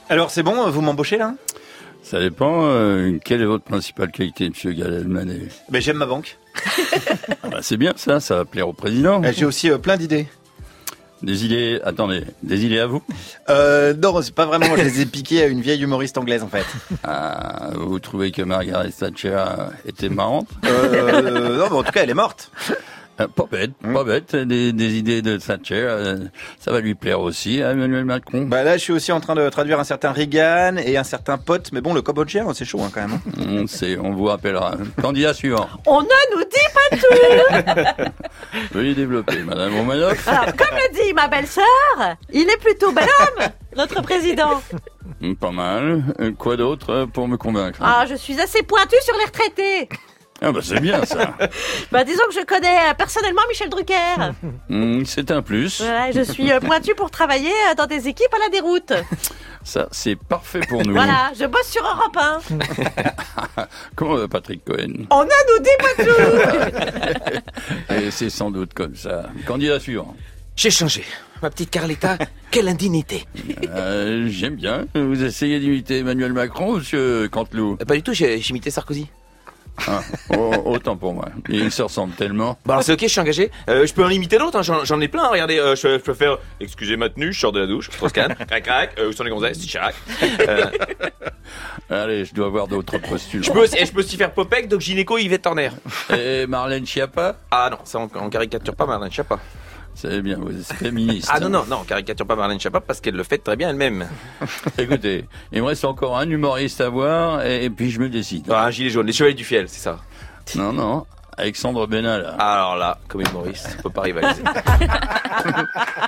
Alors c'est bon, vous m'embauchez là? Ça dépend. Quelle est votre principale qualité, monsieur Galel-Manet? Ben, j'aime ma banque. Ah bah, c'est bien ça va plaire au président. J'ai aussi plein d'idées. Des idées à vous? Non, c'est pas vraiment, je les ai piquées à une vieille humoriste anglaise en fait. Ah, vous trouvez que Margaret Thatcher était marrante? Non, mais en tout cas elle est morte. Pas bête. Des idées de Thatcher, ça va lui plaire aussi à Emmanuel Macron. Bah là, je suis aussi en train de traduire un certain Reagan et un certain Pot, mais bon, le cambodgien, c'est chaud quand même. On sait, on vous rappellera. Candidat suivant. On ne nous dit pas tout. Veuillez développer, Madame Romanoff. Alors, comme le dit ma belle-sœur, il est plutôt bel homme, notre président. Pas mal. Quoi d'autre pour me convaincre? Ah, je suis assez pointue sur les retraités. Ah bah c'est bien ça. Disons que je connais personnellement Michel Drucker. C'est un plus. Voilà, je suis pointue pour travailler dans des équipes à la déroute. Ça, c'est parfait pour nous. Voilà, je bosse sur Europe 1. Comment va Patrick Cohen? On ne nous dit pas tout. Et c'est sans doute comme ça. Candidat suivant. J'ai changé. Ma petite Carletta, quelle indignité. J'aime bien. Vous essayez d'imiter Emmanuel Macron, monsieur Canteloup? Pas du tout, j'ai imité Sarkozy. Ah, autant pour moi. Ils se ressemblent tellement. Bon alors c'est ok, je suis engagé. Je peux en imiter d'autres, hein, j'en ai plein. Regardez, je peux faire. Excusez ma tenue, je sors de la douche, Strauss-Kahn, crac, où sont les gonzesses, Chirac. Allez, je dois avoir d'autres postures. Je peux aussi faire Popek, Doc Gynéco, Yvette Horner. Et Marlène Schiappa? Ah non, ça on caricature pas Marlène Schiappa. C'est bien, vous êtes féministe. Ah non, on caricature pas Marlène Schiappa parce qu'elle le fait très bien elle-même. Écoutez, il me reste encore un humoriste à voir et puis je me décide. Ah, un gilet jaune, les Chevaliers du Fiel, c'est ça. Non, Alexandre Benalla. Alors là, comme humoriste, on peut pas rivaliser.